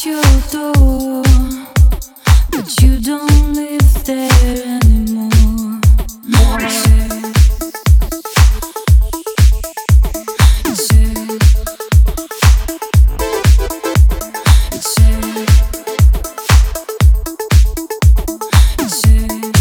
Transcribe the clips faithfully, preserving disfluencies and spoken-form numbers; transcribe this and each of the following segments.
past your door, but you don't live there anymore. It's sad. It's sad. It's sad.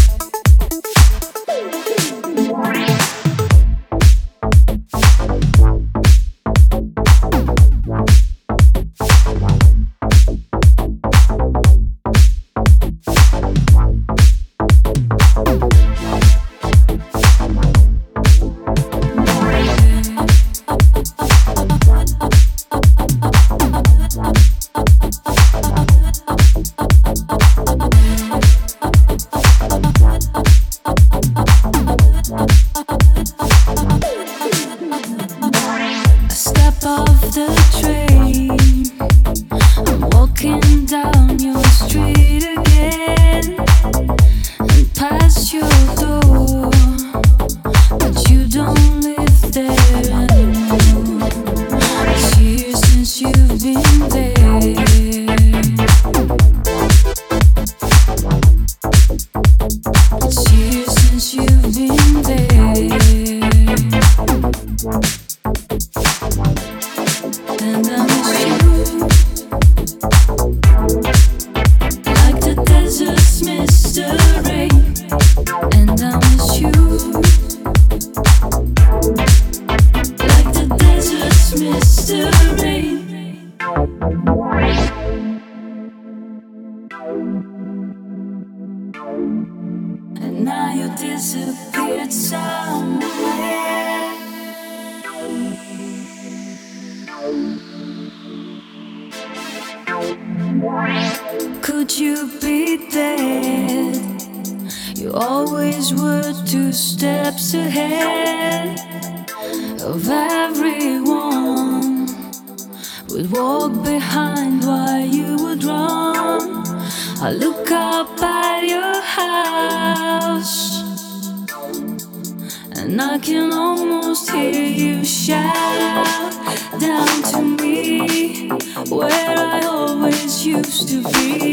Off the train, I'm walking down your street again and past your door, but you don't live there anymore. It's years since you've been there. It's years since you've been there. And I miss you, like the deserts miss the rain. And I miss you, like the deserts miss the rain. And now you disappeared somewhere. Could you be dead? You always were two steps ahead of everyone. We'd walk behind while you would run. I look up at your house and I can almost hear you shout down to me, where I always used to be.